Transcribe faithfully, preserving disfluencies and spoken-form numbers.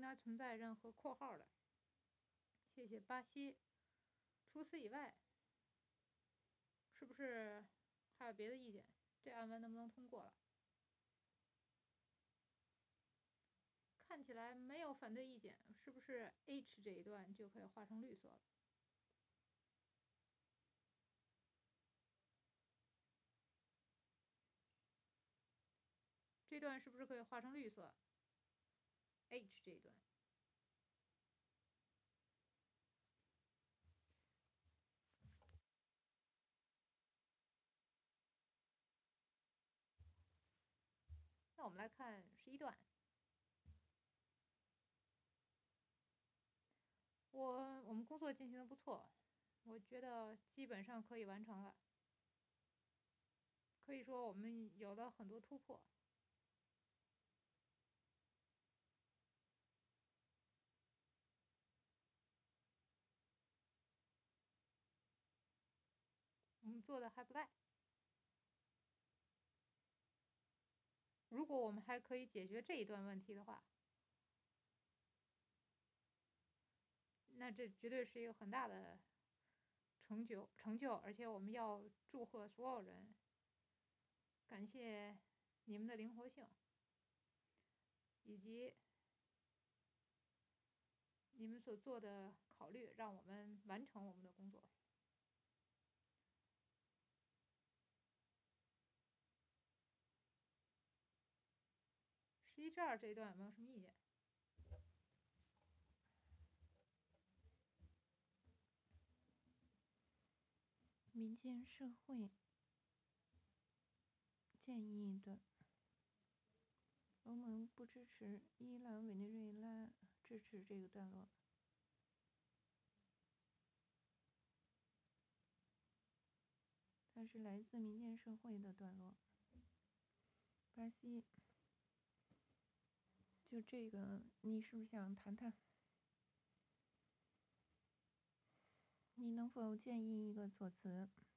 该存在任何括号的。谢谢巴西。除此以外，是不是还有别的意见？这案文能不能通过了？看起来没有反对意见，是不是 H 这一段就可以画成绿色了？这段是不是可以画成绿色 ？H 这一段。那我们来看十一段。我我们工作进行的不错，我觉得基本上可以完成了。可以说我们有了很多突破。我们做的还不赖。如果我们还可以解决这一段问题的话，那这绝对是一个很大的成就成就，而且我们要祝贺所有人，感谢你们的灵活性，以及你们所做的考虑，让我们完成我们的工作。十一至二这一段有没有什么意见？ 民间社会建议的，欧盟不支持伊朗、委内瑞拉支持这个段落。它是来自民间社会的段落。巴西，就这个，你是不是想谈谈？你能否建议一个措辞？